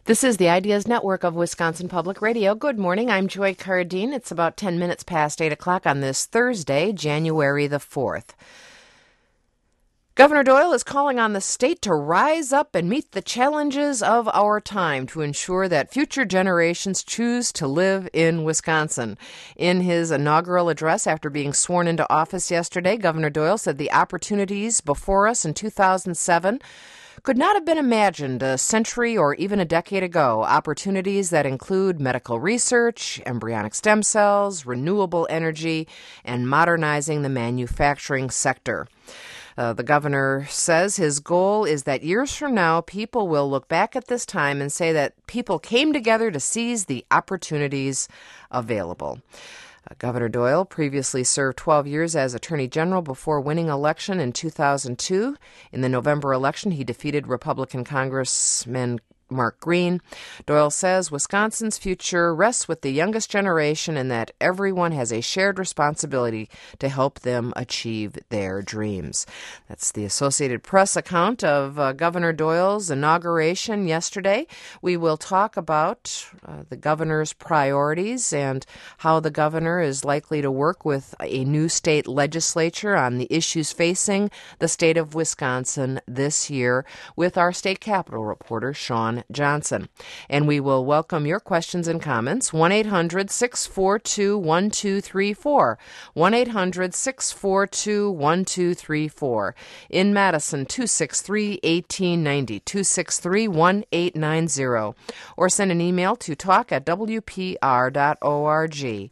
This is the Ideas Network of Wisconsin Public Radio. Good morning. I'm Joy Cardine. It's about 10 minutes past 8 o'clock on this Thursday, January the 4th. Governor Doyle is calling on the state to rise up and meet the challenges of our time to ensure that future generations choose to live in Wisconsin. In his inaugural address after being sworn into office yesterday, Governor Doyle said the opportunities before us in 2007 could not have been imagined a century or even a decade ago. Opportunities that include medical research, embryonic stem cells, renewable energy, and modernizing the manufacturing sector. The governor says his goal is that years from now, people will look back at this time and say that people came together to seize the opportunities available. Governor Doyle previously served 12 years as Attorney General before winning election in 2002. In the November election, he defeated Republican Congressman Mark Green. Doyle says Wisconsin's future rests with the youngest generation and that everyone has a shared responsibility to help them achieve their dreams. That's the Associated Press account of Governor Doyle's inauguration yesterday. We will talk about the governor's priorities and how the governor is likely to work with a new state legislature on the issues facing the state of Wisconsin this year with our state capitol reporter, Sean Johnson. And we will welcome your questions and comments. 1-800-642-1234. 1-800-642-1234. In Madison, 263-1890. 263-1890. Or send an email to talk@wpr.org.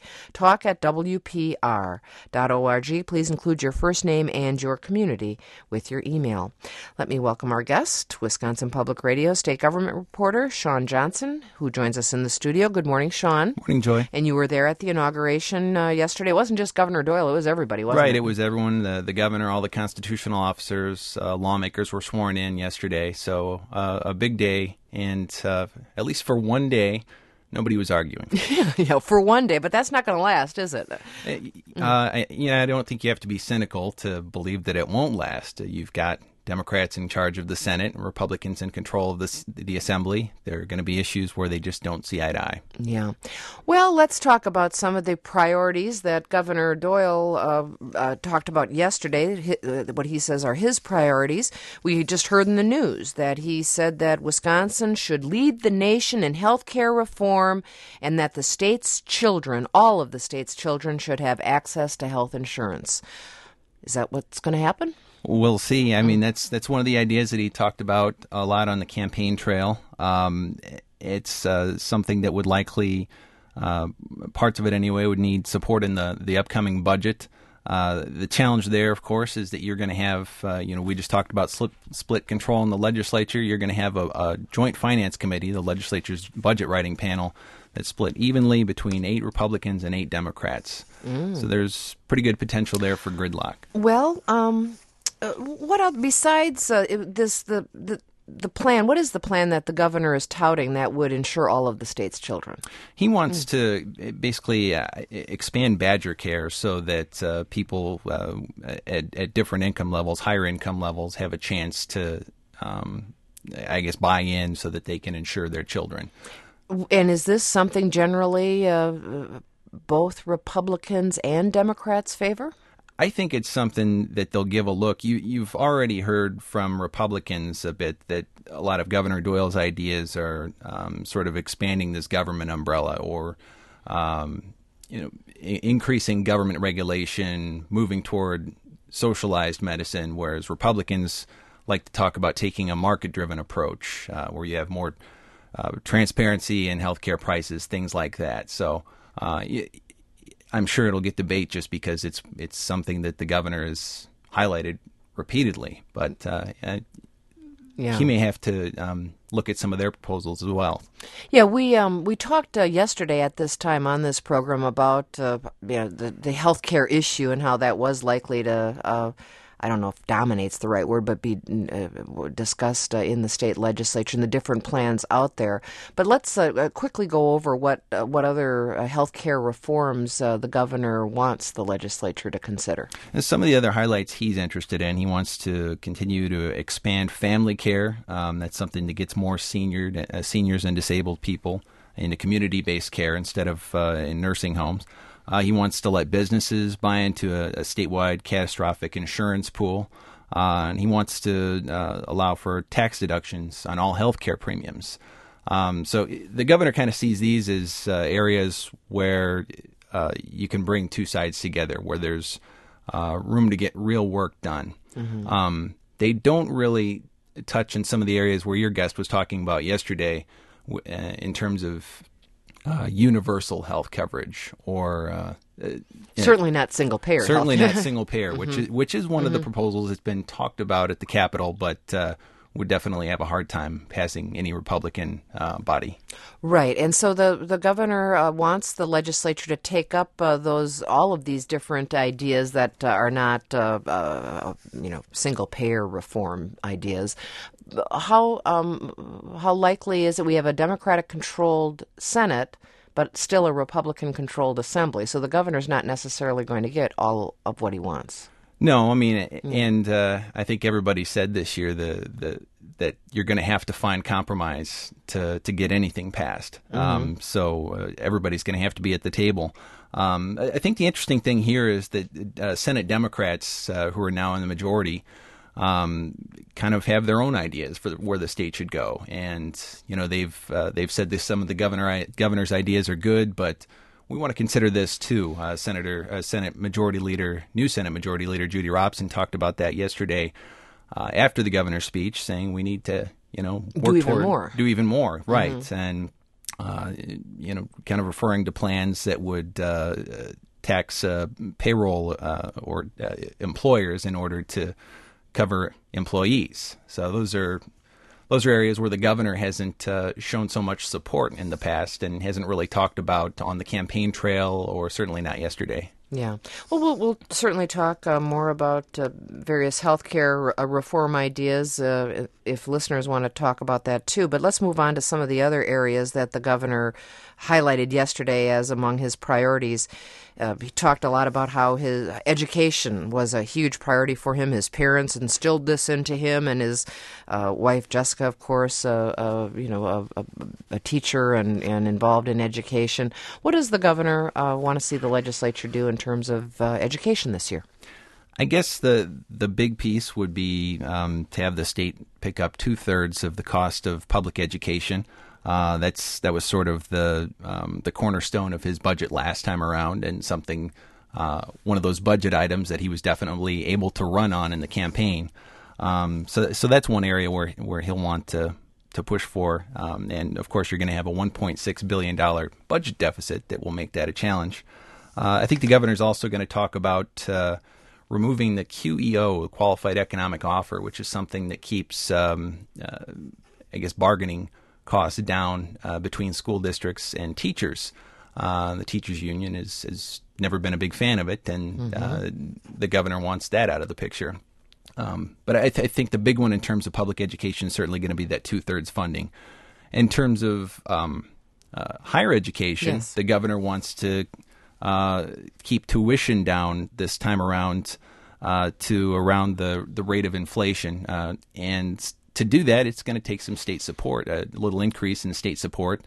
Talk@wpr.org. Please include your first name and your community with your email. Let me welcome our guest, Wisconsin Public Radio State Government reporter Sean Johnson, who joins us in the studio. Good morning, Sean. Morning, Joy. And you were there at the inauguration yesterday. It wasn't just Governor Doyle, it was everybody, wasn't it? Right, it was everyone, the governor, all the constitutional officers, lawmakers were sworn in yesterday. So a big day, and at least for one day, nobody was arguing. Yeah, for one day, but that's not going to last, is it? I don't think you have to be cynical to believe that it won't last. You've got Democrats in charge of the Senate and Republicans in control of the Assembly. There are going to be issues where they just don't see eye to eye. Yeah. Well, let's talk about some of the priorities that Governor Doyle talked about yesterday, what he says are his priorities. We just heard in the news that he said that Wisconsin should lead the nation in health care reform and that the state's children, all of the state's children, should have access to health insurance. Is that what's going to happen? We'll see. I mean, that's one of the ideas that he talked about a lot on the campaign trail. It's something that would likely, parts of it anyway, would need support in the upcoming budget. The challenge there, of course, is that you're going to have, we just talked about split control in the legislature. You're going to have a joint finance committee, the legislature's budget writing panel, that's split evenly between 8 Republicans and 8 Democrats. So there's pretty good potential there for gridlock. Well, what else besides the plan? What is the plan that the governor is touting that would ensure all of the state's children? He wants to basically expand Badger Care so that people at different income levels, higher income levels, have a chance to, buy in so that they can insure their children. And is this something generally both Republicans and Democrats favor? I think it's something that they'll give a look. You've already heard from Republicans a bit that a lot of Governor Doyle's ideas are sort of expanding this government umbrella or, increasing government regulation, moving toward socialized medicine, whereas Republicans like to talk about taking a market-driven approach where you have more transparency in healthcare prices, things like that. So I'm sure it'll get debate just because it's something that the governor has highlighted repeatedly. But he may have to look at some of their proposals as well. Yeah, we talked yesterday at this time on this program about the health care issue and how that was likely to I don't know if dominates the right word, but be discussed in the state legislature and the different plans out there. But let's quickly go over what other health care reforms the governor wants the legislature to consider. And some of the other highlights he's interested in, he wants to continue to expand family care. That's something that gets more seniors and disabled people into community-based care instead of in nursing homes. He wants to let businesses buy into a statewide catastrophic insurance pool. And he wants to allow for tax deductions on all health care premiums. So the governor kind of sees these as areas where you can bring two sides together, where there's room to get real work done. Mm-hmm. They don't really touch in some of the areas where your guest was talking about yesterday in terms of universal health coverage or certainly not single payer. Certainly not single payer, which is one of the proposals that's been talked about at the Capitol, but would definitely have a hard time passing any Republican body. Right, and so the governor wants the legislature to take up all of these different ideas that are not single payer reform ideas. How likely is it we have a Democratic-controlled Senate, but still a Republican-controlled Assembly? So the governor's not necessarily going to get all of what he wants. No, I mean, and I think everybody said this year that you're going to have to find compromise to get anything passed. Mm-hmm. So everybody's going to have to be at the table. I think the interesting thing here is that Senate Democrats, who are now in the majority, kind of have their own ideas for where the state should go, and they've said this. Some of the governor's ideas are good, but we want to consider this too. New Senate Majority Leader Judy Robson talked about that yesterday after the governor's speech, saying we need to do even more, right? Mm-hmm. And kind of referring to plans that would tax payroll or employers in order to cover employees. So those are areas where the governor hasn't shown so much support in the past and hasn't really talked about on the campaign trail, or certainly not yesterday. Yeah. Well, we'll certainly talk more about various healthcare reform ideas if listeners want to talk about that too. But let's move on to some of the other areas that the governor highlighted yesterday as among his priorities. He talked a lot about how his education was a huge priority for him. His parents instilled this into him, and his wife Jessica, of course, a teacher and involved in education. What does the governor want to see the legislature do in terms of education this year? I guess the big piece would be to have the state pick up 2/3 of the cost of public education. That was sort of the cornerstone of his budget last time around, and something one of those budget items that he was definitely able to run on in the campaign. So that's one area where he'll want to push for, and of course you're going to have a $1.6 billion budget deficit that will make that a challenge. I think the governor's also going to talk about removing the QEO, the Qualified Economic Offer, which is something that keeps, bargaining costs down between school districts and teachers. The teachers union has never been a big fan of it, and the governor wants that out of the picture. But I think the big one in terms of public education is certainly going to be that 2/3 funding. In terms of higher education, yes, the governor wants to keep tuition down this time around to around the rate of inflation, and to do that, it's going to take some state support, a little increase in state support.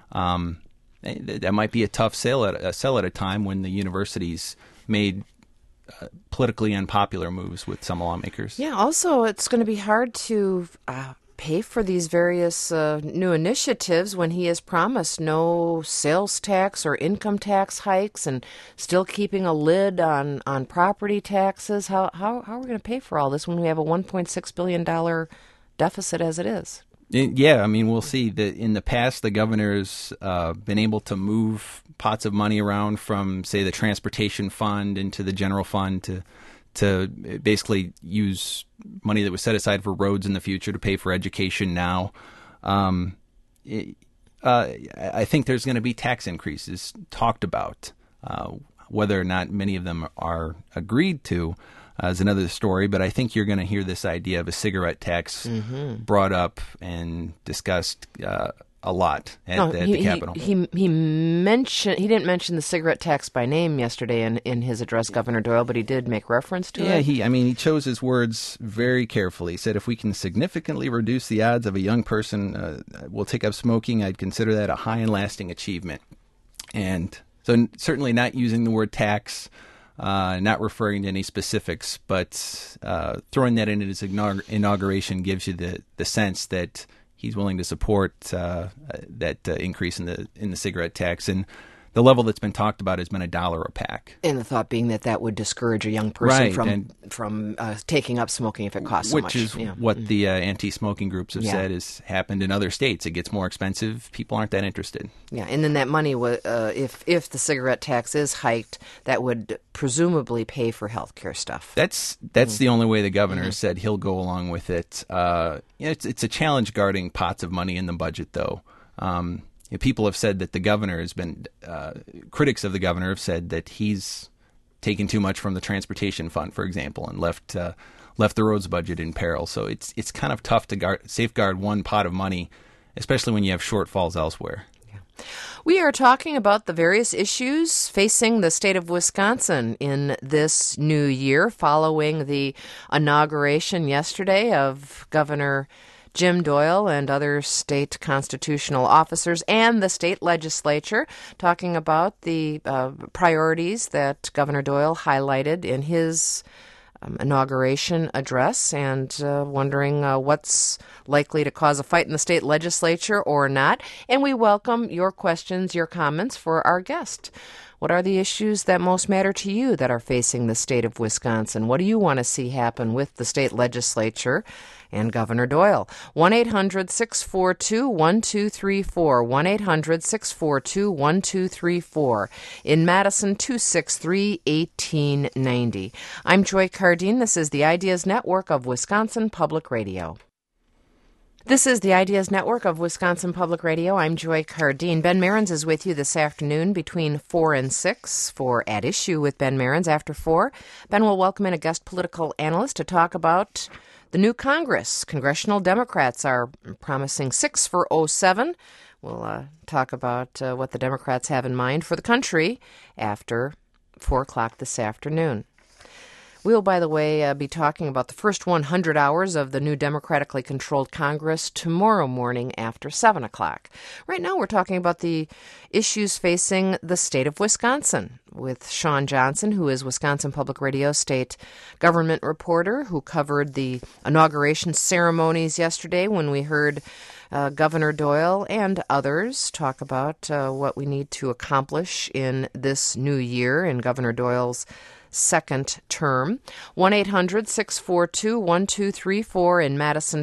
That might be a tough sell at a time when the universities made politically unpopular moves with some lawmakers. Yeah, also it's going to be hard to pay for these various new initiatives when he has promised no sales tax or income tax hikes and still keeping a lid on property taxes. How are we going to pay for all this when we have a $1.6 billion deficit as it is? Yeah, I mean, we'll see. In the past, the governor's been able to move pots of money around from, say, the transportation fund into the general fund to basically use money that was set aside for roads in the future to pay for education now. I think there's going to be tax increases talked about. Whether or not many of them are agreed to, is another story. But I think you're going to hear this idea of a cigarette tax brought up and discussed a lot at the Capitol. He didn't mention the cigarette tax by name yesterday in his address, Governor Doyle, but he did make reference to it. Yeah, he chose his words very carefully. He said, if we can significantly reduce the odds of a young person will take up smoking, I'd consider that a high and lasting achievement. And so certainly not using the word tax, not referring to any specifics, but throwing that in his inauguration gives you the sense that he's willing to support that increase in the cigarette tax, and the level that's been talked about has been $1 a pack. And the thought being that would discourage a young person from taking up smoking if it costs so much. Which is what the anti-smoking groups have said has happened in other states. It gets more expensive. People aren't that interested. Yeah, and then that money, if the cigarette tax is hiked, that would presumably pay for health care stuff. That's the only way the governor said he'll go along with it. It's a challenge guarding pots of money in the budget, though. People have said that the governor has been, critics of the governor have said that he's taken too much from the transportation fund, for example, and left the roads budget in peril. So it's kind of tough to safeguard one pot of money, especially when you have shortfalls elsewhere. Yeah. We are talking about the various issues facing the state of Wisconsin in this new year following the inauguration yesterday of Governor Jim Doyle and other state constitutional officers and the state legislature, talking about the priorities that Governor Doyle highlighted in his inauguration address, and wondering what's likely to cause a fight in the state legislature or not. And we welcome your questions, your comments for our guest. What are the issues that most matter to you that are facing the state of Wisconsin? What do you want to see happen with the state legislature and Governor Doyle? 1-800-642-1234, 1-800-642-1234. In Madison, 263-1890. I'm Joy Cardine. This is the Ideas Network of Wisconsin Public Radio. This is the Ideas Network of Wisconsin Public Radio. I'm Joy Cardine. Ben Mehrens is with you this afternoon between 4 and 6 for At Issue with Ben Mehrens. After 4, Ben will welcome in a guest political analyst to talk about the new Congress. Congressional Democrats are promising 6 for 07. We'll talk about what the Democrats have in mind for the country after 4 o'clock this afternoon. We'll, by the way, be talking about the first 100 hours of the new democratically controlled Congress tomorrow morning after 7 o'clock. Right now we're talking about the issues facing the state of Wisconsin with Sean Johnson, who is Wisconsin Public Radio state government reporter, who covered the inauguration ceremonies yesterday when we heard Governor Doyle and others talk about what we need to accomplish in this new year in Governor Doyle's second term. 1-800-642-1234 in Madison,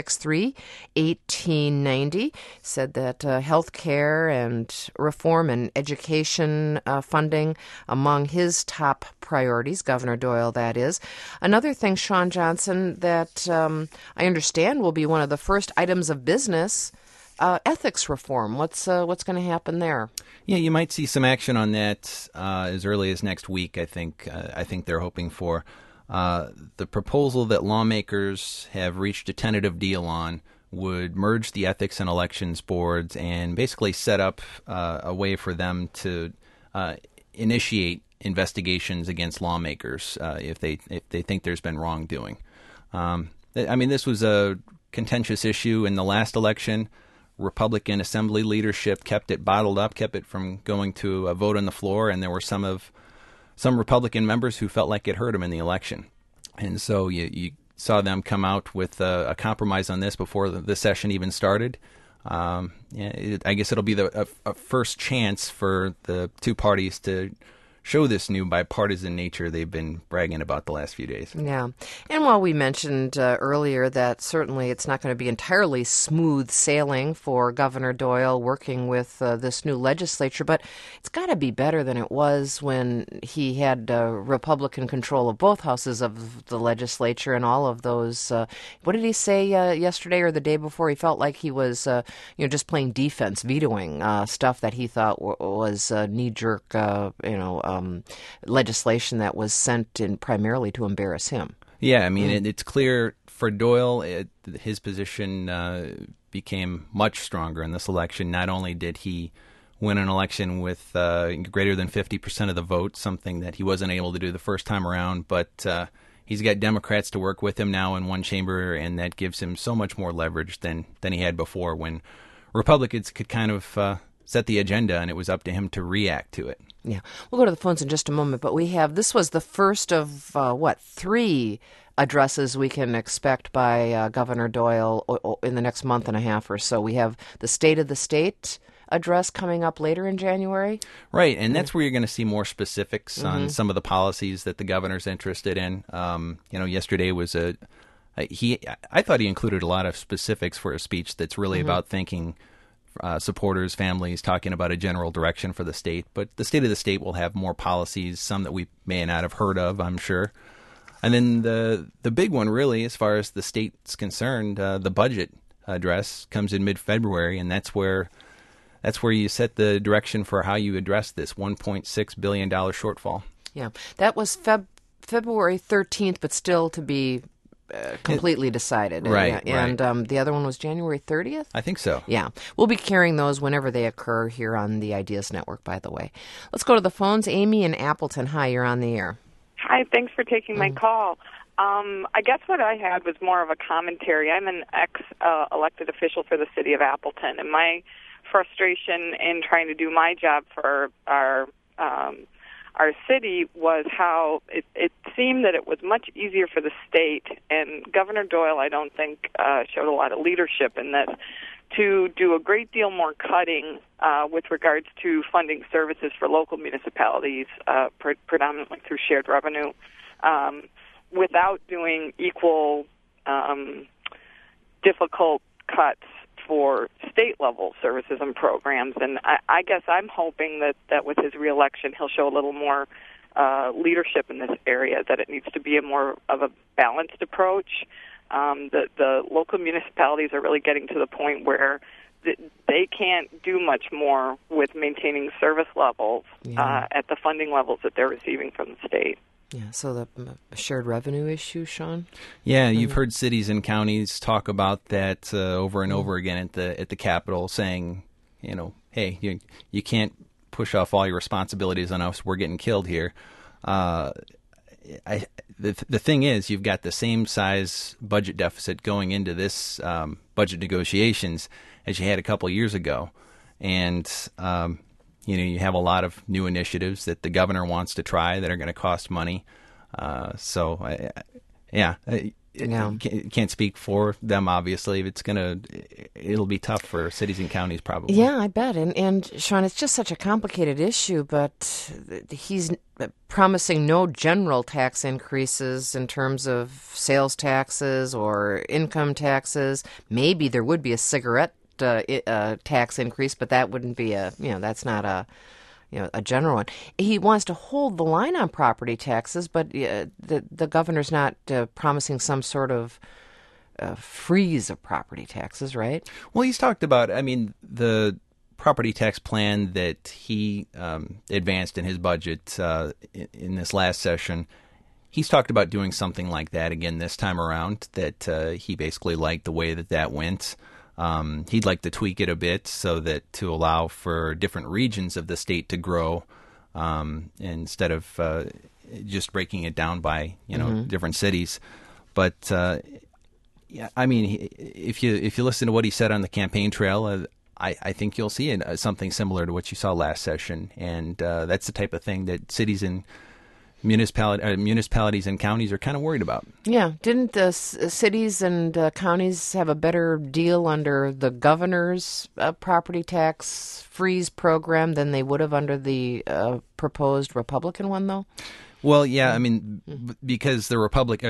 263-1890. Said that health care and reform and education funding among his top priorities, Governor Doyle, that is. Another thing, Sean Johnson, that I understand will be one of the first items of business, ethics reform. What's going to happen there? Yeah, you might see some action on that as early as next week. I think they're hoping for the proposal that lawmakers have reached a tentative deal on would merge the ethics and elections boards and basically set up a way for them to initiate investigations against lawmakers if they think there's been wrongdoing. This was a contentious issue in the last election. Republican Assembly leadership kept it bottled up, kept it from going to a vote on the floor, and there were some Republican members who felt like it hurt them in the election. And so you saw them come out with a compromise on this before the session even started. I guess it'll be a first chance for the two parties to show this new bipartisan nature they've been bragging about the last few days. Yeah. And while we mentioned earlier that certainly it's not going to be entirely smooth sailing for Governor Doyle working with this new legislature, but it's got to be better than it was when he had Republican control of both houses of the legislature and all of those. What did he say yesterday or the day before? He felt like he was just playing defense, vetoing stuff that he thought was knee-jerk, legislation that was sent in primarily to embarrass him. Yeah, I mean, it's clear for Doyle, his position became much stronger in this election. Not only did he win an election with greater than 50% of the vote, something that he wasn't able to do the first time around, but he's got Democrats to work with him now in one chamber, and that gives him so much more leverage than he had before, when Republicans could kind of set the agenda, and it was up to him to react to it. Yeah, we'll go to the phones in just a moment, but this was the first of, 3 addresses we can expect by Governor Doyle in the next month and a half or so. We have the State of the State address coming up later in January. Right, and that's where you're going to see more specifics on some of the policies that the governor's interested in. Yesterday was I thought he included a lot of specifics for a speech that's really about thanking supporters, families, talking about a general direction for the state. But the State of the State will have more policies, some that we may not have heard of, I'm sure. And then the big one, really, as far as the state's concerned, the budget address comes in mid-February, and that's where you set the direction for how you address this $1.6 billion shortfall. Yeah, that was February 13th, but still to be completely decided. Right, and the other one was January 30th? I think so. Yeah. We'll be carrying those whenever they occur here on the Ideas Network, by the way. Let's go to the phones. Amy in Appleton. Hi, you're on the air. Hi, thanks for taking my call. I guess what I had was more of a commentary. I'm an ex-elected official for the city of Appleton, and my frustration in trying to do my job for our city was how it seemed that it was much easier for the state, and Governor Doyle, I don't think, showed a lot of leadership in this, to do a great deal more cutting with regards to funding services for local municipalities, predominantly through shared revenue, without doing equal difficult cuts for state-level services and programs. And I guess I'm hoping that with his reelection, he'll show a little more leadership in this area, that it needs to be a more of a balanced approach. The local municipalities are really getting to the point where they can't do much more with maintaining service levels at the funding levels that they're receiving from the state. Yeah, so the shared revenue issue, Sean? Yeah, you've heard cities and counties talk about that over and over again at the Capitol, saying, hey, you can't push off all your responsibilities on us. We're getting killed here. The thing is, you've got the same size budget deficit going into this budget negotiations as you had a couple years ago, and you have a lot of new initiatives that the governor wants to try that are going to cost money. Can't speak for them, obviously. It'll be tough for cities and counties, probably. Yeah, I bet. And Sean, it's just such a complicated issue, but he's promising no general tax increases in terms of sales taxes or income taxes. Maybe there would be a cigarette tax increase, but that wouldn't be that's not a general one. He wants to hold the line on property taxes, but the governor's not promising some sort of freeze of property taxes, right? Well, he's talked about, the property tax plan that he advanced in his budget in this last session. He's talked about doing something like that again this time around, that he basically liked the way that went. He'd like to tweak it a bit so that to allow for different regions of the state to grow instead of just breaking it down by different cities. But if you listen to what he said on the campaign trail, I think you'll see something similar to what you saw last session, and that's the type of thing that cities and municipalities and counties are kind of worried about. Yeah. Didn't the cities and counties have a better deal under the governor's property tax freeze program than they would have under the proposed Republican one, though? Well, yeah, because the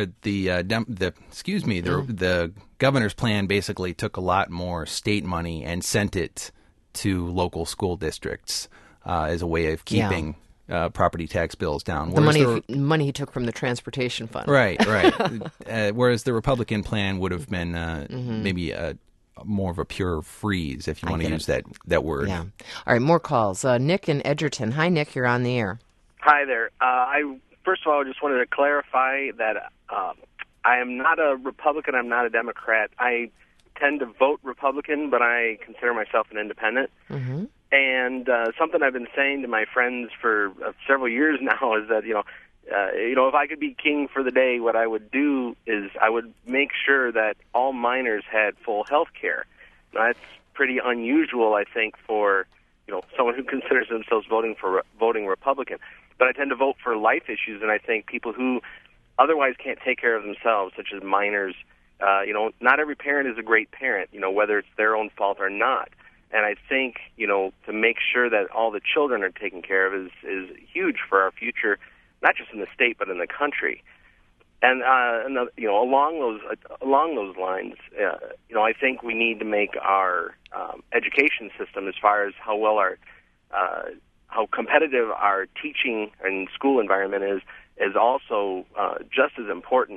governor's plan basically took a lot more state money and sent it to local school districts as a way of keeping property tax bills down. The money he took from the transportation fund. Right. Whereas the Republican plan would have been maybe more of a pure freeze, if you want to use that word. Yeah. All right, more calls. Nick in Edgerton. Hi, Nick. You're on the air. Hi there. First of all, I just wanted to clarify that I am not a Republican. I'm not a Democrat. I tend to vote Republican, but I consider myself an independent. Mm-hmm. And something I've been saying to my friends for several years now is that, if I could be king for the day, what I would do is I would make sure that all minors had full health care. Now, that's pretty unusual, I think, for someone who considers themselves voting Republican. But I tend to vote for life issues, and I think people who otherwise can't take care of themselves, such as minors, not every parent is a great parent, whether it's their own fault or not. And I think, to make sure that all the children are taken care of is huge for our future, not just in the state but in the country. And along those lines, I think we need to make our education system, as far as how competitive our teaching and school environment is also just as important.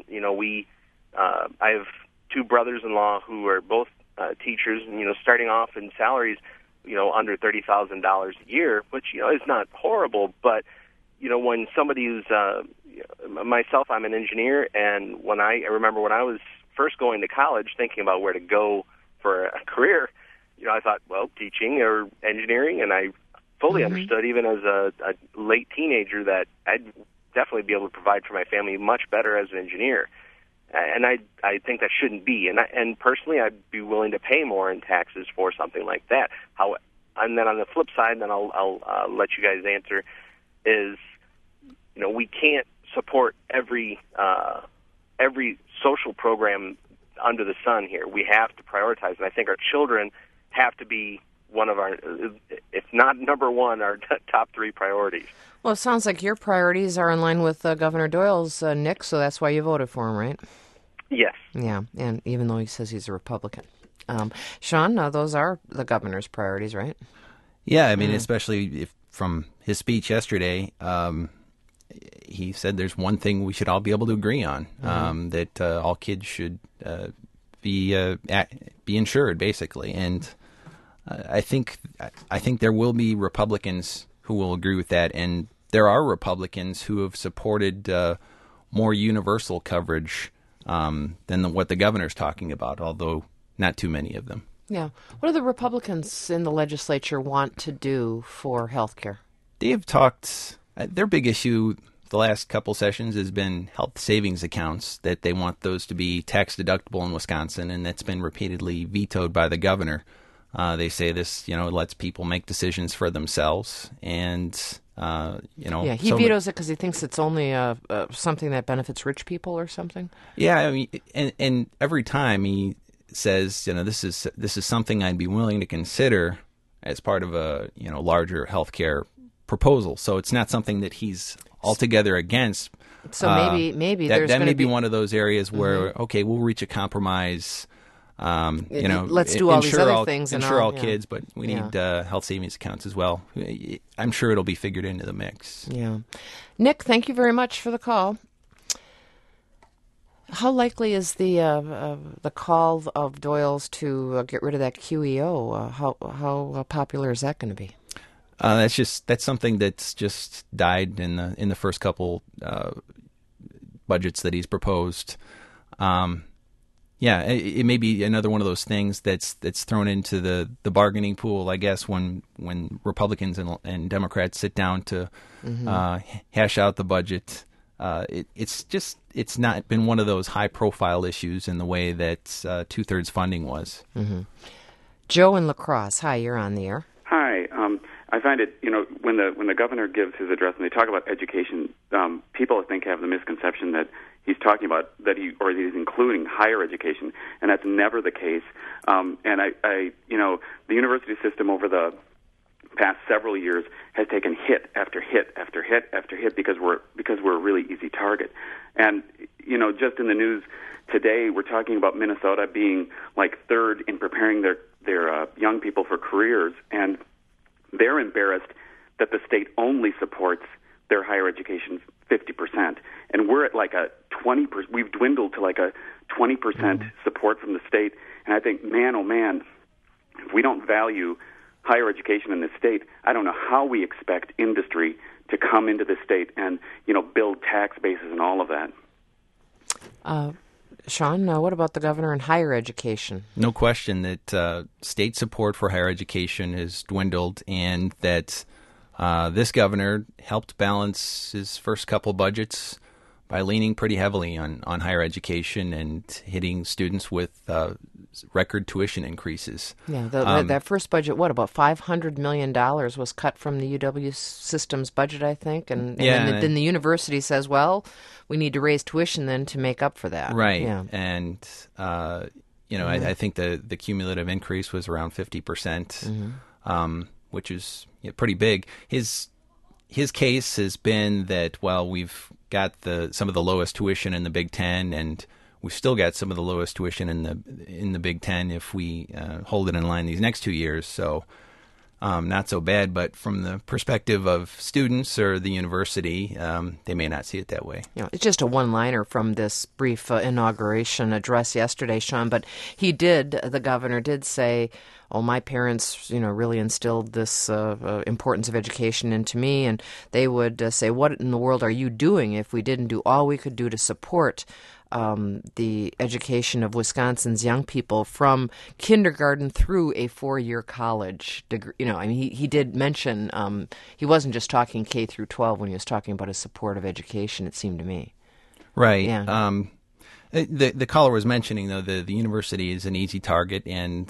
I have two brothers-in-law who are both teachers, and starting off in salaries, under $30,000 a year, which is not horrible, but when somebody who's myself, I'm an engineer, and I remember when I was first going to college, thinking about where to go for a career, I thought, well, teaching or engineering, and I fully understood, even as a late teenager, that I'd definitely be able to provide for my family much better as an engineer. And I think that shouldn't be. And personally, I'd be willing to pay more in taxes for something like that. And then on the flip side, then I'll let you guys answer, is we can't support every social program under the sun here. We have to prioritize, and I think our children have to be one of our, if not number one, our top three priorities. Well, it sounds like your priorities are in line with Governor Doyle's, Nick, so that's why you voted for him, right? Yes. Yeah, and even though he says he's a Republican. Sean, those are the governor's priorities, right? Yeah, I mean, especially if from his speech yesterday, he said there's one thing we should all be able to agree on, that all kids should be insured, basically. And I think there will be Republicans who will agree with that, and there are Republicans who have supported more universal coverage than what the governor's talking about, although not too many of them. Yeah. What do the Republicans in the legislature want to do for health care? They have talked, their big issue the last couple sessions has been health savings accounts, that they want those to be tax deductible in Wisconsin, and that's been repeatedly vetoed by the governor. They say this, lets people make decisions for themselves, and Yeah, he vetoes it because he thinks it's only something that benefits rich people or something. Yeah, I mean, and every time he says, this is something I'd be willing to consider as part of a larger healthcare proposal. So it's not something that he's altogether against. So maybe that there's that may be one of those areas where okay, we'll reach a compromise. Let's do all these other things and insure all yeah. kids, but we need health savings accounts as well. I'm sure it'll be figured into the mix. Yeah, Nick, thank you very much for the call. How likely is the call of Doyle's to get rid of that QEO? How popular is that going to be? That's something that's just died in the first couple budgets that he's proposed. Yeah, it may be another one of those things that's thrown into the bargaining pool, I guess, when Republicans and Democrats sit down to hash out the budget. It's not been one of those high profile issues in the way that 2/3 funding was. Mm-hmm. Joe in La Crosse, hi, you're on the air. Hi. I find it, when the governor gives his address and they talk about education, people I think have the misconception that he's talking about he's including higher education, and that's never the case. And the university system over the past several years has taken hit after hit after hit after hit because we're a really easy target. And just in the news today, we're talking about Minnesota being like third in preparing their young people for careers, and they're embarrassed that the state only supports their higher education 50%, and we're at like a 20%. We've dwindled to like a 20% support from the state, and I think, man, oh man, if we don't value higher education in this state, I don't know how we expect industry to come into the state and build tax bases and all of that. Sean, what about the governor and higher education? No question that state support for higher education has dwindled, and that this governor helped balance his first couple budgets by leaning pretty heavily on higher education and hitting students with record tuition increases. Yeah, that first budget, about $500 million was cut from the UW system's budget, I think, and then the university says, well, we need to raise tuition then to make up for that. Right, yeah. And I think the cumulative increase was around 50%, which is pretty big. His case has been that, well, we've got some of the lowest tuition in the Big Ten, and we've still got some of the lowest tuition in the Big Ten if we hold it in line these next 2 years. So not so bad. But from the perspective of students or the university, they may not see it that way. It's just a one-liner from this brief inauguration address yesterday, Sean. But the governor did say, "Oh, my parents, really instilled this importance of education into me," and they would say, "What in the world are you doing if we didn't do all we could do to support the education of Wisconsin's young people from kindergarten through a 4-year college degree?" He did mention he wasn't just talking K through 12 when he was talking about his support of education. It seemed to me, right? Yeah. The caller was mentioning, though, the university is an easy target, and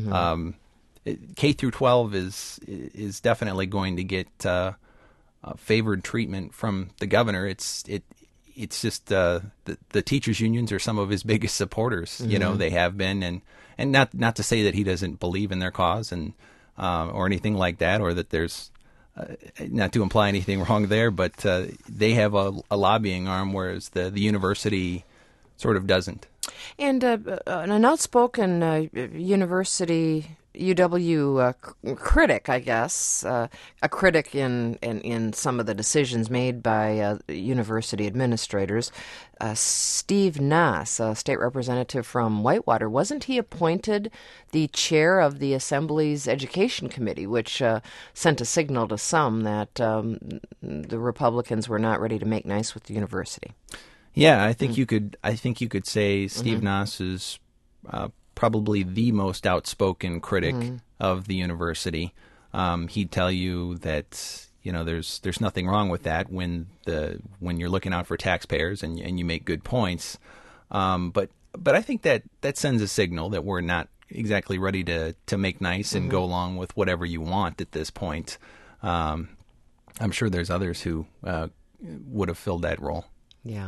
K through 12 is definitely going to get favored treatment from the governor. It's just the teachers' unions are some of his biggest supporters. They have been, and not to say that he doesn't believe in their cause and or anything like that, or that there's not to imply anything wrong there, but they have a lobbying arm, whereas the university sort of doesn't. And an outspoken university UW critic, I guess, a critic in some of the decisions made by university administrators, Steve Nass, a state representative from Whitewater, wasn't he appointed the chair of the Assembly's Education Committee, which sent a signal to some that the Republicans were not ready to make nice with the university? Yeah, I think you could say Steve Nass is probably the most outspoken critic of the university. He'd tell you that there's nothing wrong with that when you're looking out for taxpayers and you make good points. But I think that sends a signal that we're not exactly ready to make nice and go along with whatever you want at this point. I'm sure there's others who would have filled that role. Yeah.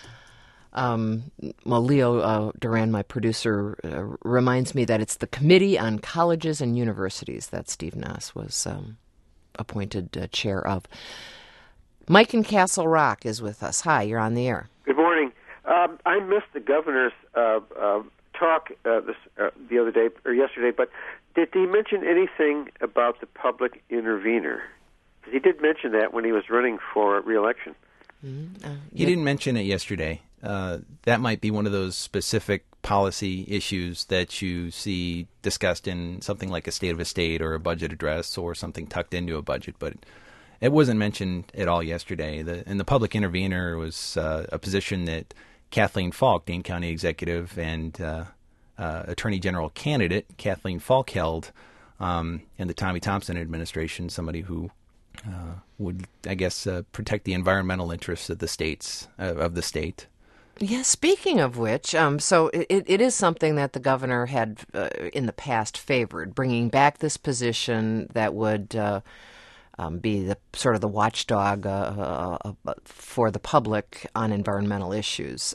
Leo Duran, my producer, reminds me that it's the Committee on Colleges and Universities that Steve Nass was appointed chair of. Mike in Castle Rock is with us. Hi, you're on the air. Good morning. I missed the governor's talk the other day or yesterday, but did he mention anything about the public intervener? Because he did mention that when he was running for re-election. He didn't mention it yesterday. That might be one of those specific policy issues that you see discussed in something like a State of a State or a budget address or something tucked into a budget, but it wasn't mentioned at all yesterday. And the public intervener was a position that Kathleen Falk, Dane County Executive and Attorney General candidate Kathleen Falk held in the Tommy Thompson administration, somebody who would, I guess, protect the environmental interests of the state. Yeah, speaking of which, so it is something that the governor had in the past favored, bringing back this position that would be the sort of the watchdog for the public on environmental issues.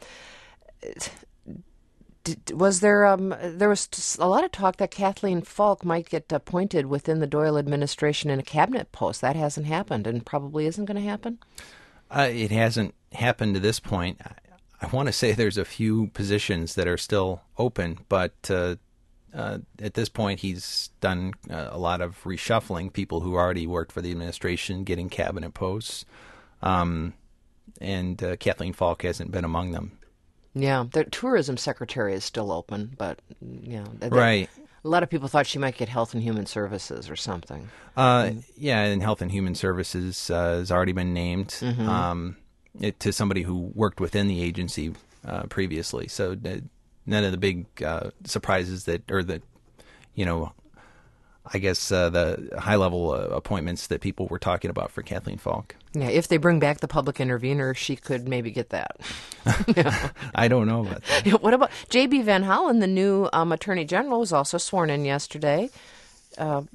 Was there was a lot of talk that Kathleen Falk might get appointed within the Doyle administration in a cabinet post. That hasn't happened and probably isn't going to happen? It hasn't happened to this point. I want to say there's a few positions that are still open, but at this point he's done a lot of reshuffling, people who already worked for the administration getting cabinet posts, and Kathleen Falk hasn't been among them. Yeah, the tourism secretary is still open, but right. A lot of people thought she might get Health and Human Services or something. Yeah, and Health and Human Services has already been named to somebody who worked within the agency previously. So none of the big surprises I guess the high-level appointments that people were talking about for Kathleen Falk. Yeah, if they bring back the public intervener, she could maybe get that. I don't know about that. What about J.B. Van Hollen, the new Attorney General, was also sworn in yesterday. What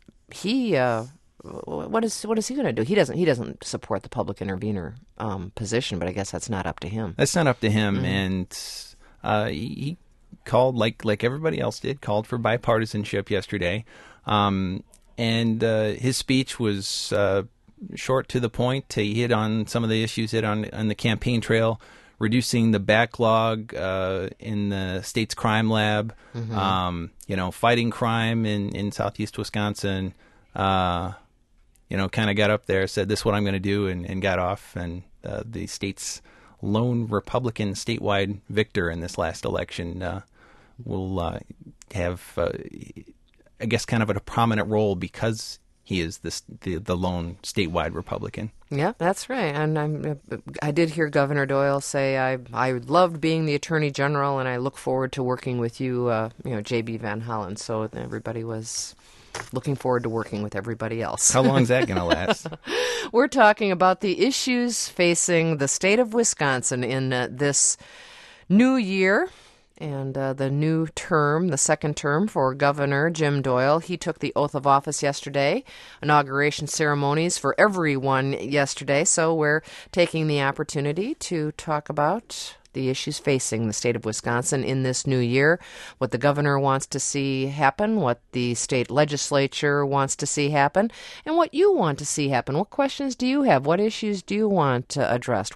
is he going to do? He doesn't support the public intervener position, but I guess that's not up to him. That's not up to him, and he called, like everybody else did, called for bipartisanship yesterday. And his speech was short to the point. He hit on some of the issues on the campaign trail, reducing the backlog in the state's crime lab, fighting crime in southeast Wisconsin. Kind of got up there, said, "This is what I'm going to do," and got off. And the state's lone Republican statewide victor in this last election will have, I guess, kind of a prominent role because he is the lone statewide Republican. Yeah, that's right. And I did hear Governor Doyle say, I loved being the Attorney General, and I look forward to working with you, J.B. Van Hollen. So everybody was looking forward to working with everybody else. How long is that going to last? We're talking about the issues facing the state of Wisconsin in this new year. And the new term, the second term for Governor Jim Doyle, he took the oath of office yesterday. Inauguration ceremonies for everyone yesterday. So we're taking the opportunity to talk about the issues facing the state of Wisconsin in this new year, what the governor wants to see happen, what the state legislature wants to see happen, and what you want to see happen. What questions do you have? What issues do you want addressed?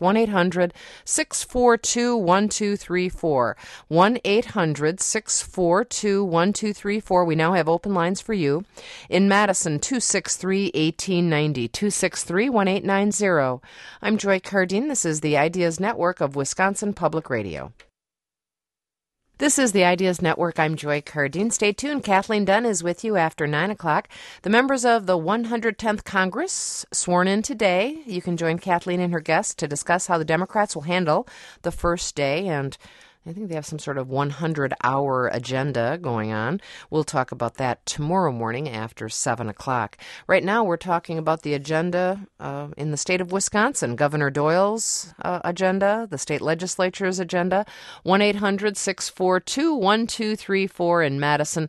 1-800-642-1234. 1-800-642-1234. We now have open lines for you. In Madison, 263-1890, 263-1890. I'm Joy Cardine. This is the Ideas Network of Wisconsin Public Radio. This is the Ideas Network. I'm Joy Cardine. Stay tuned. Kathleen Dunn is with you after 9 o'clock. The members of the 110th Congress sworn in today. You can join Kathleen and her guests to discuss how the Democrats will handle the first day, and I think they have some sort of 100-hour agenda going on. We'll talk about that tomorrow morning after 7 o'clock. Right now, we're talking about the agenda in the state of Wisconsin. Governor Doyle's agenda, the state legislature's agenda. 1-800-642-1234 in Madison,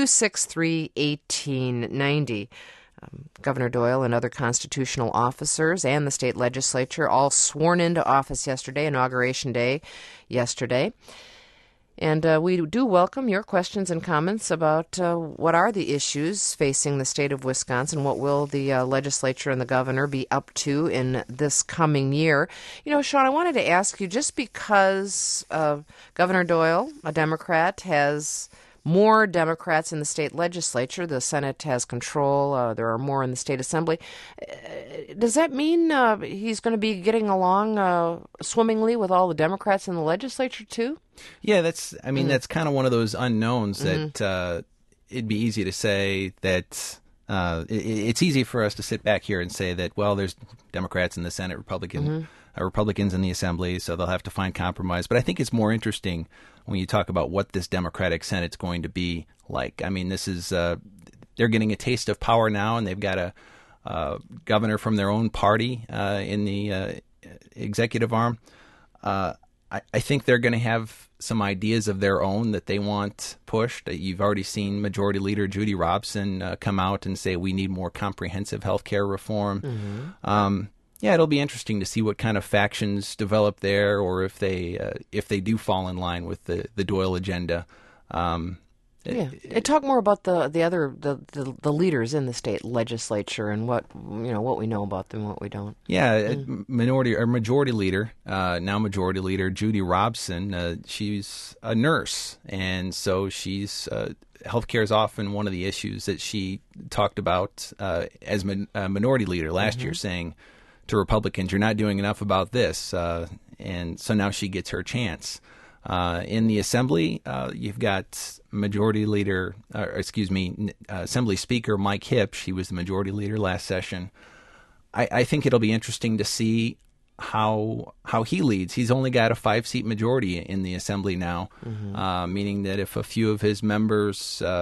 263-1890. Governor Doyle and other constitutional officers and the state legislature all sworn into office yesterday, Inauguration Day yesterday. And we do welcome your questions and comments about what are the issues facing the state of Wisconsin. What will the legislature and the governor be up to in this coming year? You know, Sean, I wanted to ask you, just because Governor Doyle, a Democrat, has more Democrats in the state legislature, the Senate has control, there are more in the state assembly. Does that mean he's going to be getting along swimmingly with all the Democrats in the legislature too? Yeah, that's kind of one of those unknowns that it'd be easy to say that it's easy for us to sit back here and say that, well, there's Democrats in the Senate, Republicans in the Assembly, so they'll have to find compromise. But I think it's more interesting when you talk about what this Democratic Senate's going to be like. I mean, this is they're getting a taste of power now, and they've got a governor from their own party in the executive arm. I think they're going to have some ideas of their own that they want pushed. You've already seen Majority Leader Judy Robson come out and say we need more comprehensive health care reform. Yeah, it'll be interesting to see what kind of factions develop there, or if they do fall in line with the Doyle agenda. Talk more about the leaders in the state legislature and what we know about them, what we don't. Yeah, Majority Leader, now Majority Leader Judy Robson. She's a nurse, and so she's healthcare is often one of the issues that she talked about as Minority Leader last year, saying to Republicans, "You're not doing enough about this," and so now she gets her chance. In the Assembly, you've got Assembly Speaker Mike Hipsch. He was the majority leader last session. I think it'll be interesting to see how he leads. He's only got a 5-seat majority in the Assembly now, meaning that if a few of his members,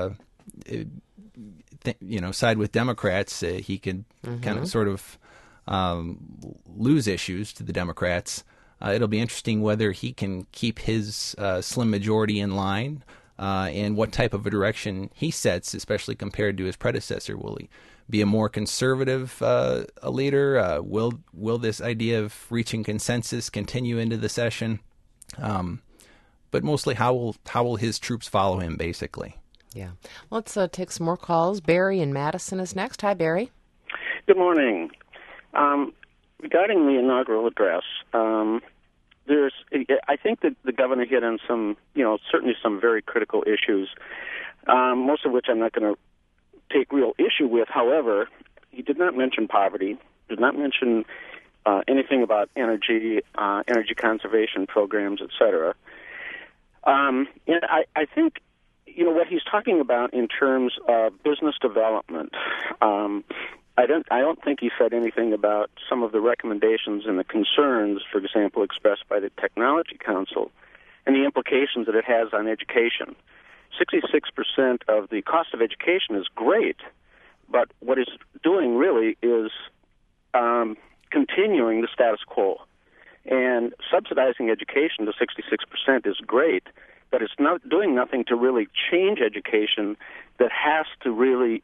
side with Democrats, he could kind of sort of lose issues to the Democrats. It'll be interesting whether he can keep his slim majority in line and what type of a direction he sets, especially compared to his predecessor. Will he be a more conservative leader? Will this idea of reaching consensus continue into the session? But mostly, how will his troops follow him, basically? Yeah. Let's take some more calls. Barry in Madison is next. Hi, Barry. Good morning. Regarding the inaugural address, I think that the governor hit on some, certainly some very critical issues, most of which I'm not going to take real issue with. However, he did not mention poverty, did not mention anything about energy conservation programs, etc. And I think, what he's talking about in terms of business development, I don't think he said anything about some of the recommendations and the concerns, for example, expressed by the Technology Council and the implications that it has on education. 66% of the cost of education is great, but what it's doing really is continuing the status quo. And subsidizing education to 66% is great, but it's not doing nothing to really change education that has to really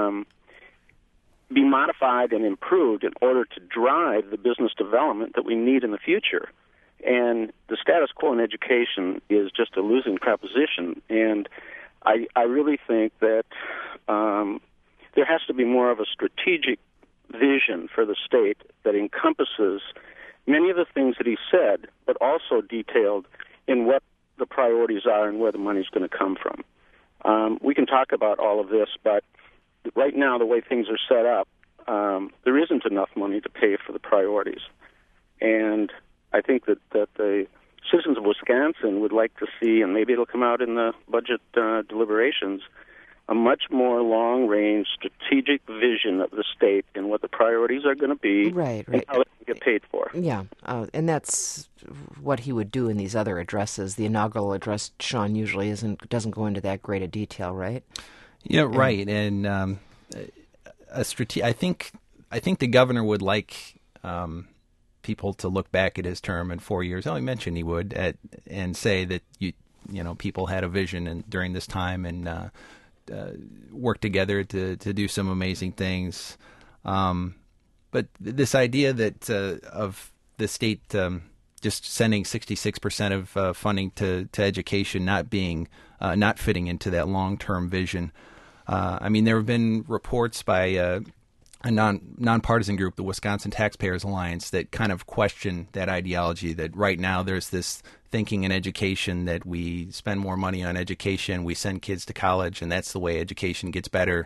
be modified and improved in order to drive the business development that we need in the future. And the status quo in education is just a losing proposition. And I really think that there has to be more of a strategic vision for the state that encompasses many of the things that he said, but also detailed in what the priorities are and where the money's going to come from. We can talk about all of this, but right now, the way things are set up, there isn't enough money to pay for the priorities. And I think that the citizens of Wisconsin would like to see, and maybe it'll come out in the budget deliberations, a much more long-range strategic vision of the state and what the priorities are going to be, right. And how it can get paid for. Yeah, and that's what he would do in these other addresses. The inaugural address, Sean, usually doesn't go into that great a detail, right? Yeah, right. And I think the governor would like people to look back at his term in 4 years. Oh, he mentioned he would and say that people had a vision during this time and work together to do some amazing things. But this idea that of the state just sending 66% of funding to education not fitting into that long-term vision. There have been reports by a nonpartisan group, the Wisconsin Taxpayers Alliance, that kind of question that ideology that right now there's this thinking in education that we spend more money on education, we send kids to college, and that's the way education gets better.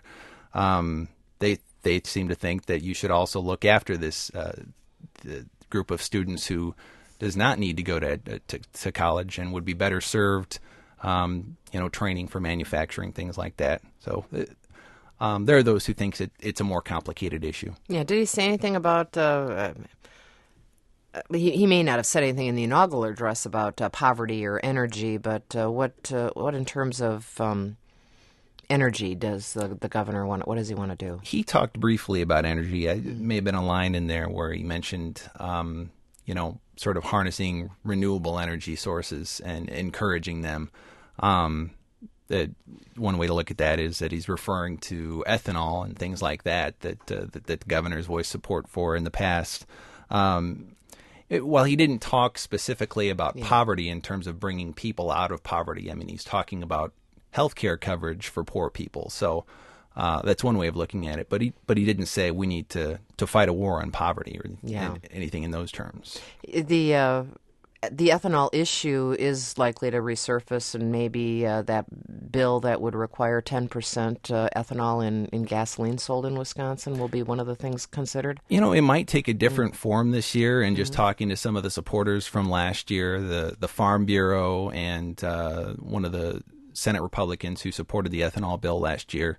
They seem to think that you should also look after this the group of students who does not need to go to college and would be better served, training for manufacturing, things like that. So there are those who think it's a more complicated issue. Yeah. Did he say anything about? He may not have said anything in the inaugural address about poverty or energy, but what in terms of energy does the governor want? What does he want to do? He talked briefly about energy. It may have been a line in there where he mentioned, sort of harnessing renewable energy sources and encouraging them. That one way to look at that is that he's referring to ethanol and things like that the governor's voiced support for in the past. While he didn't talk specifically about poverty in terms of bringing people out of poverty, he's talking about health care coverage for poor people. So that's one way of looking at it. But he didn't say we need to fight a war on poverty or anything in those terms. the ethanol issue is likely to resurface, and maybe that bill that would require 10% ethanol in gasoline sold in Wisconsin will be one of the things considered? It might take a different form this year, and just talking to some of the supporters from last year, the Farm Bureau and one of the Senate Republicans who supported the ethanol bill last year,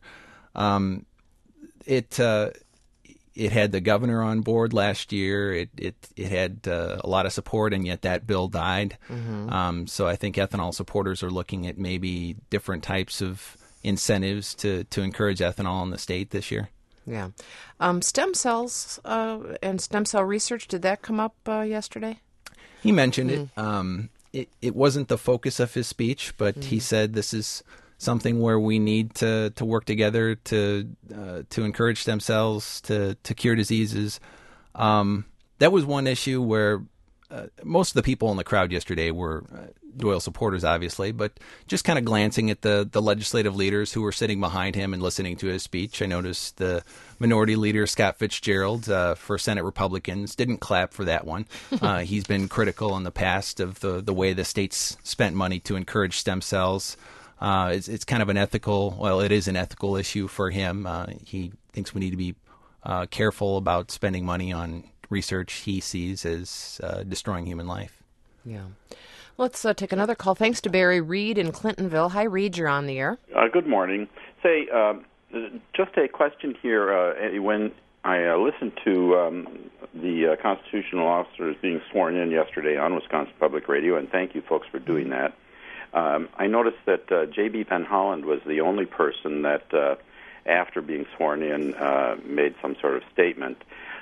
it had the governor on board last year. It had a lot of support, and yet that bill died. So I think ethanol supporters are looking at maybe different types of incentives to encourage ethanol in the state this year. Yeah. Stem cells and stem cell research, did that come up yesterday? He mentioned it. It wasn't the focus of his speech, but he said this is something where we need to work together to encourage stem cells to cure diseases. That was one issue where most of the people in the crowd yesterday were Doyle supporters, obviously, but just kind of glancing at the legislative leaders who were sitting behind him and listening to his speech. I noticed the minority leader, Scott Fitzgerald, for Senate Republicans, didn't clap for that one. He's been critical in the past of the way the state's spent money to encourage stem cells. It's kind of it is an ethical issue for him. He thinks we need to be careful about spending money on research he sees as destroying human life. Yeah. Let's take another call. Thanks to Barry Reed in Clintonville. Hi, Reed. You're on the air. Good morning. Say, just a question here. When I listened to the constitutional officers being sworn in yesterday on Wisconsin Public Radio, and thank you folks for doing that, I noticed that J.B. Van Holland was the only person that, after being sworn in, made some sort of statement.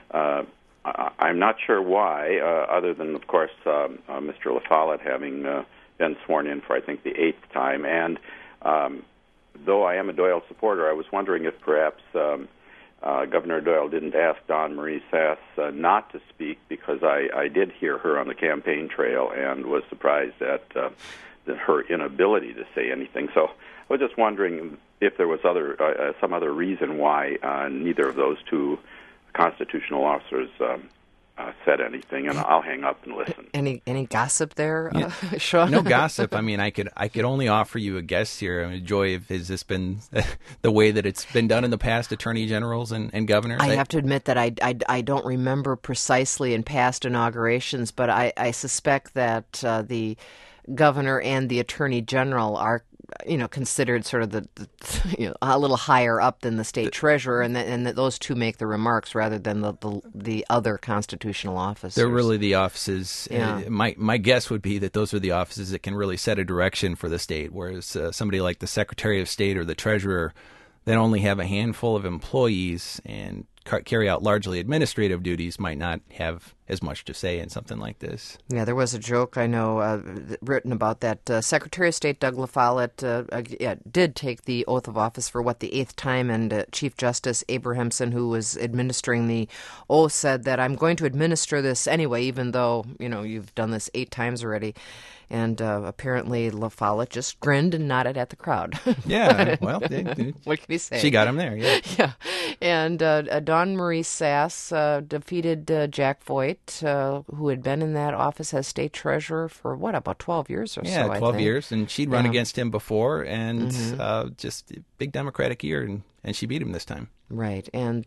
I'm not sure why, other than, of course, Mr. LaFollette having been sworn in for, I think, the 8th time. And though I am a Doyle supporter, I was wondering if perhaps Governor Doyle didn't ask Dawn Marie Sass not to speak, because I did hear her on the campaign trail and was surprised at her inability to say anything. So I was just wondering if there was some other reason why neither of those two constitutional officers said anything, and I'll hang up and listen. Any gossip there, Sean? No gossip. I mean, I could only offer you a guess here. I mean, Joy, has this been the way that it's been done in the past, attorney generals and governors? I have to admit that I don't remember precisely in past inaugurations, but I suspect that the governor and the attorney general are considered sort of a little higher up than the state treasurer, and that those two make the remarks rather than the other constitutional officers. They're really the offices. Yeah. My guess would be that those are the offices that can really set a direction for the state, whereas somebody like the Secretary of State or the treasurer, that only have a handful of employees and carry out largely administrative duties, might not have as much to say in something like this. Yeah, there was a joke, I know, written about that. Secretary of State Doug LaFollette did take the oath of office for, the 8th time, and Chief Justice Abrahamson, who was administering the oath, said that I'm going to administer this anyway, even though, you've done this 8 times already. And apparently LaFollette just grinned and nodded at the crowd. Yeah, well, what can he say? She got him there, yeah. Yeah. And Dawn Marie Sass defeated Jack Voigt, who had been in that office as state treasurer for, about 12 years or so, Yeah, 12 I think. years. And she'd run against him before, and just a big Democratic year, and she beat him this time. Right. And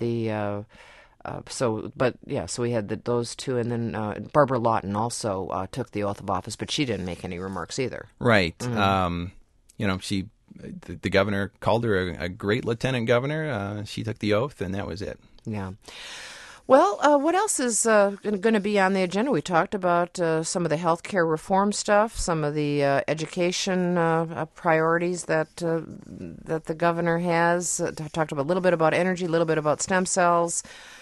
so we had those two, and then Barbara Lawton also took the oath of office, but she didn't make any remarks either. Right. The governor called her a great lieutenant governor. She took the oath, and that was it. Yeah. Well, what else is going to be on the agenda? We talked about some of the healthcare reform stuff, some of the education priorities that the governor has. Talked a little bit about energy, a little bit about stem cells.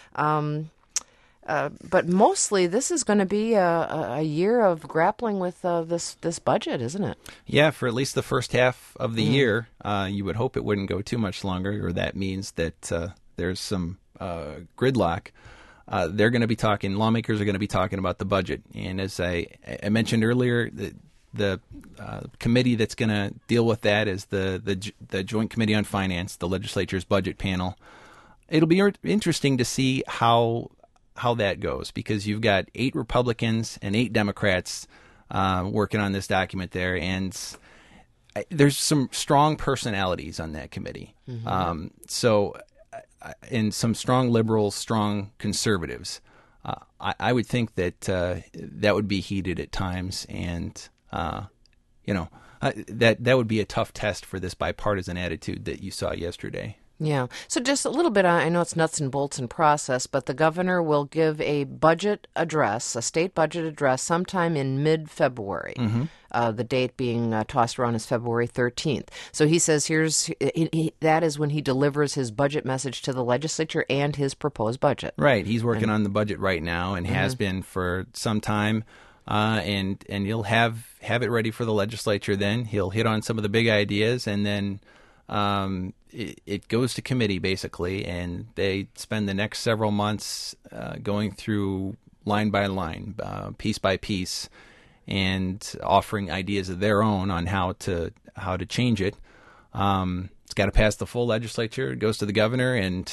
But mostly, this is going to be a year of grappling with this budget, isn't it? Yeah, for at least the first half of the year. You would hope it wouldn't go too much longer, or that means that there's some gridlock. They're going to be talking. Lawmakers are going to be talking about the budget, and as I mentioned earlier, the committee that's going to deal with that is the Joint Committee on Finance, the legislature's budget panel. It'll be interesting to see how that goes, because you've got 8 Republicans and 8 Democrats working on this document there, and there's some strong personalities on that committee. Mm-hmm. And some strong liberals, strong conservatives. I would think that that would be heated at times, and that would be a tough test for this bipartisan attitude that you saw yesterday. Yeah. So just a little bit, I know it's nuts and bolts in process, but the governor will give a budget address, a state budget address, sometime in mid-February. Mm-hmm. The date being tossed around is February 13th. So he says that is when he delivers his budget message to the legislature and his proposed budget. Right. He's working on the budget right now and has been for some time. And he'll have it ready for the legislature then. He'll hit on some of the big ideas, and then it goes to committee, basically, and they spend the next several months going through line by line, piece by piece, and offering ideas of their own on how to change it. It's got to pass the full legislature. It goes to the governor, and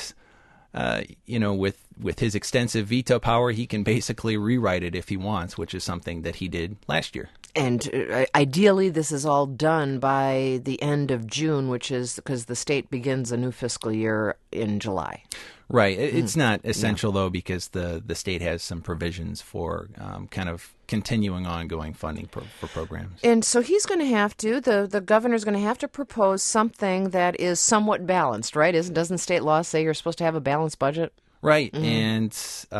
with his extensive veto power, he can basically rewrite it if he wants, which is something that he did last year. And ideally, this is all done by the end of June, which is because the state begins a new fiscal year in July. Right. It's not essential, though, because the state has some provisions for kind of continuing ongoing funding for programs. And so he's going to have to, the governor's going to have to propose something that is somewhat balanced, right? Doesn't state law say you're supposed to have a balanced budget? Right. And,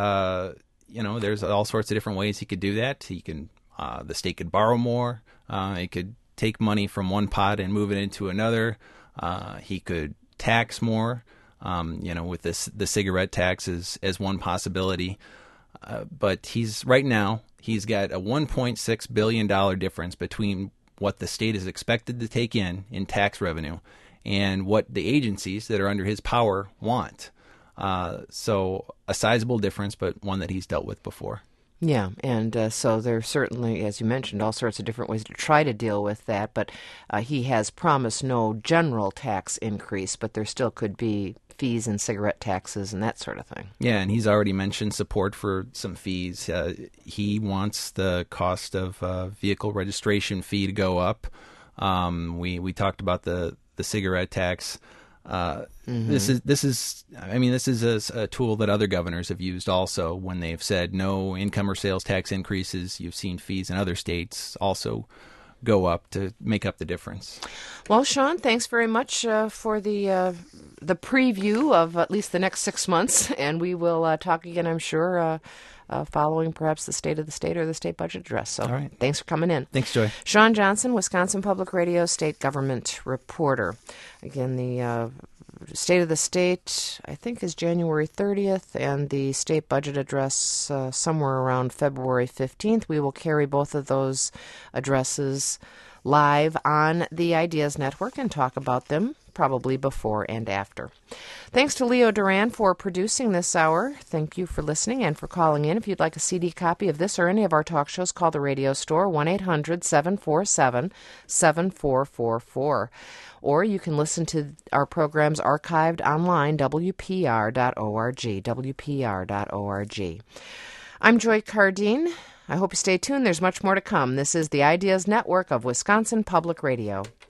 there's all sorts of different ways he could do that. He can... the state could borrow more. It could take money from one pot and move it into another. He could tax more, with the cigarette tax as one possibility. But he's got a $1.6 billion difference between what the state is expected to take in tax revenue and what the agencies that are under his power want. So a sizable difference, but one that he's dealt with before. Yeah, and so there's certainly, as you mentioned, all sorts of different ways to try to deal with that, but he has promised no general tax increase, but there still could be fees and cigarette taxes and that sort of thing. Yeah, and he's already mentioned support for some fees. He wants the cost of vehicle registration fee to go up. We talked about the cigarette tax. This is a tool that other governors have used also when they've said no income or sales tax increases. You've seen fees in other states also go up to make up the difference. Well, Sean, thanks very much for the preview of at least the next 6 months, and we will talk again, I'm sure, following perhaps the State of the State or the state budget address. So all right. Thanks for coming in. Thanks, Joy. Sean Johnson, Wisconsin Public Radio state government reporter. Again, the State of the State, I think, is January 30th, and the state budget address somewhere around February 15th. We will carry both of those addresses live on the Ideas Network and talk about them probably before and after. Thanks to Leo Duran for producing this hour. Thank you for listening and for calling in. If you'd like a CD copy of this or any of our talk shows, call the radio store, 1-800-747-7444. Or you can listen to our programs archived online, WPR.org, WPR.org. I'm Joy Cardine. I hope you stay tuned. There's much more to come. This is the Ideas Network of Wisconsin Public Radio.